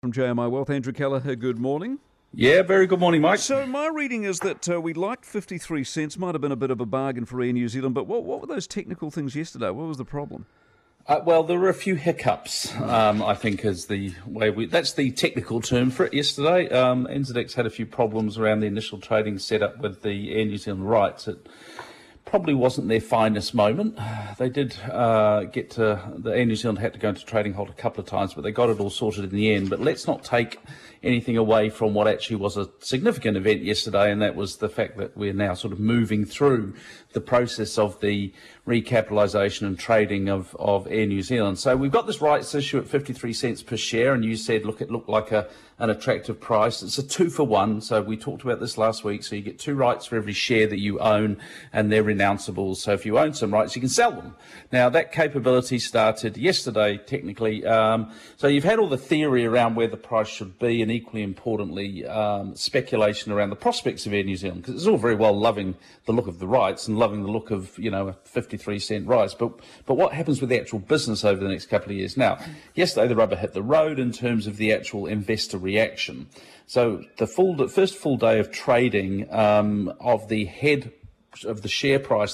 From JMI Wealth, Andrew Kelleher, good morning. Yeah, very good morning, Mike. So my reading is that we liked 53 cents, might have been a bit of a bargain for Air New Zealand, but what were those technical things yesterday? What was the problem? Well, there were a few hiccups, I think is the way that's the technical term for it yesterday. NZX had a few problems around the initial trading setup with the Air New Zealand rights. It probably wasn't their finest moment. They did get to, the Air New Zealand had to go into trading halt a couple of times, but they got it all sorted in the end. But let's not take anything away from what actually was a significant event yesterday, and that was the fact that we're now sort of moving through the process of the recapitalisation and trading of Air New Zealand. So we've got this rights issue at 53 cents per share, and you said, look, it looked like an attractive price. It's a 2-for-1, so we talked about this last week. So you get 2 rights for every share that you own, and they're renounceable. So if you own some rights, you can sell them. Now, that capability started yesterday, technically. So you've had all the theory around where the price should be, and equally importantly, speculation around the prospects of Air New Zealand, because it's all very well loving the look of the rights and loving the look of, a 53-cent rise. But what happens with the actual business over the next couple of years? Now, yesterday the rubber hit the road in terms of the actual investor reaction. So the first full day of trading of the head share price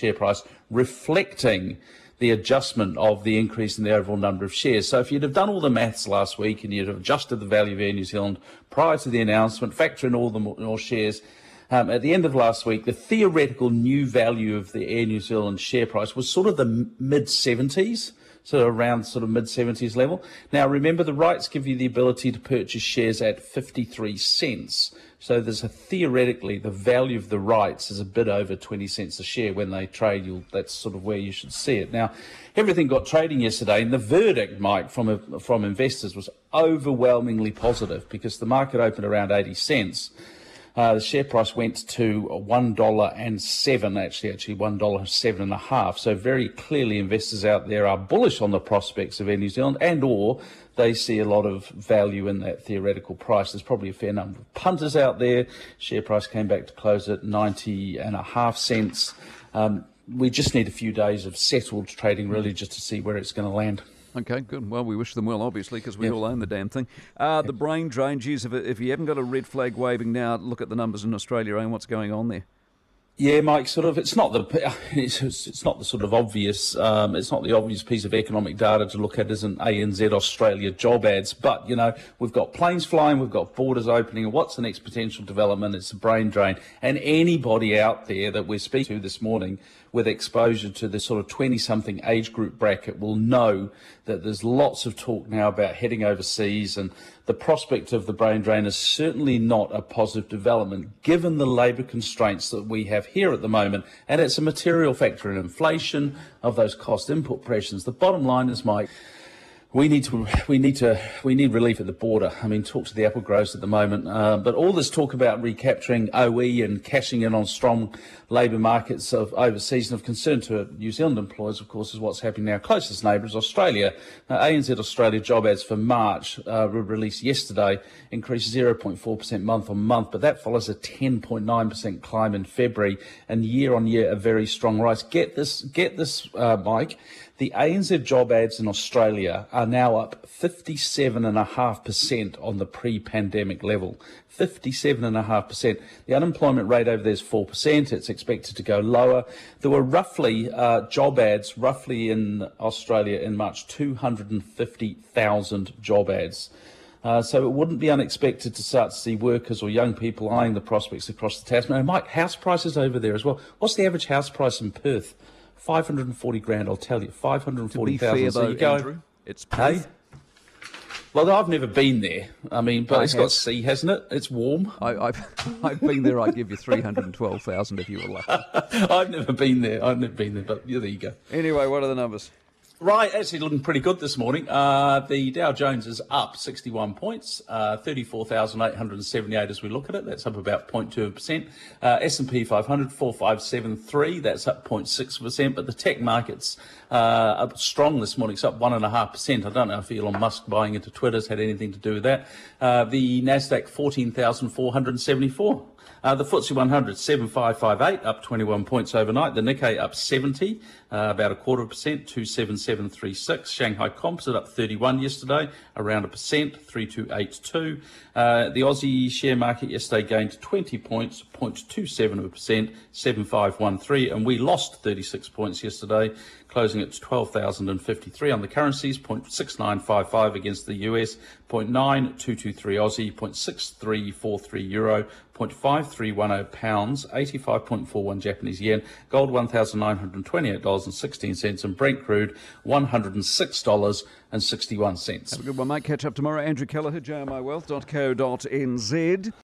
reflecting the adjustment of the increase in the overall number of shares. So if you'd have done all the maths last week and you'd have adjusted the value of Air New Zealand prior to the announcement, factor in all the more shares, at the end of last week, the theoretical new value of the Air New Zealand share price was sort of the mid-70s, so around sort of mid-70s level. Now, remember, the rights give you the ability to purchase shares at 53 cents. So theoretically, the value of the rights is a bit over 20 cents a share when they trade. That's sort of where you should see it. Now, everything got trading yesterday, and the verdict, Mike, from investors was overwhelmingly positive because the market opened around 80 cents. The share price went to $1.07, actually $1.07.5. So very clearly, investors out there are bullish on the prospects of Air New Zealand, and/or they see a lot of value in that theoretical price. There's probably a fair number of punters out there. Share price came back to close at 90.5 cents. We just need a few days of settled trading, really, just to see where it's going to land. Okay, good. Well, we wish them well, obviously, because we all own the damn thing. The brain drain, geez, if you haven't got a red flag waving now, look at the numbers in Australia and what's going on there. Yeah, Mike. It's not the sort of obvious. It's not the obvious piece of economic data to look at as an ANZ Australia job ads. But we've got planes flying, we've got borders opening, and what's the next potential development? It's a brain drain. And anybody out there that we're speaking to this morning with exposure to the sort of 20-something age group bracket will know that there's lots of talk now about heading overseas, and the prospect of the brain drain is certainly not a positive development given the labour constraints that we have here at the moment, and it's a material factor in inflation of those cost input pressures. The bottom line is, Mike, we need relief at the border. I mean, talk to the apple growers at the moment, but all this talk about recapturing OE and cashing in on strong labour markets of overseas and of concern to New Zealand employers, of course, is what's happening now. Closest neighbour is Australia. Now, ANZ Australia job ads for March were released yesterday, increased 0.4% month on month, but that follows a 10.9% climb in February, and year on year a very strong rise. Get this, Mike. The ANZ job ads in Australia are now up 57.5% on the pre-pandemic level. 57.5%. The unemployment rate over there is 4%. It's expected to go lower. There were roughly job ads, roughly in Australia in March, 250,000 job ads. So it wouldn't be unexpected to start to see workers or young people eyeing the prospects across the Tasman. And Mike, house prices over there as well. What's the average house price in Perth? 540 grand, I'll tell you. 540,000. So you go, Andrew, it's Perth. Hey? Well, I've never been there. I mean, but it's got sea, hasn't it? It's warm. I've been there. I'd give you 312,000 if you were lucky. I've never been there, but yeah, there you go. Anyway, what are the numbers? Right, actually looking pretty good this morning. The Dow Jones is up 61 points, 34,878 as we look at it. That's up about 0.2%. S&P 500, 4573, that's up 0.6%. But the tech markets up strong this morning. It's up 1.5%. I don't know if Elon Musk buying into Twitter's had anything to do with that. The Nasdaq 14,474. The FTSE 100, 7558, up 21 points overnight. The Nikkei up 70, about 0.25%, 27736. Shanghai Composite up 31 yesterday, around 1%, 3282. The Aussie share market yesterday gained 20 points, 0.27%, 7513. And we lost 36 points yesterday, closing at 12,053 on the currencies, 0.6955 against the US, 0.9223 Aussie, 0.6343 Euro, 0.5310 pounds, 85.41 Japanese yen, gold $1,928.16, and Brent crude $106.61. Have a good one, mate. Catch up tomorrow. Andrew Kelleher, jmiwealth.co.nz.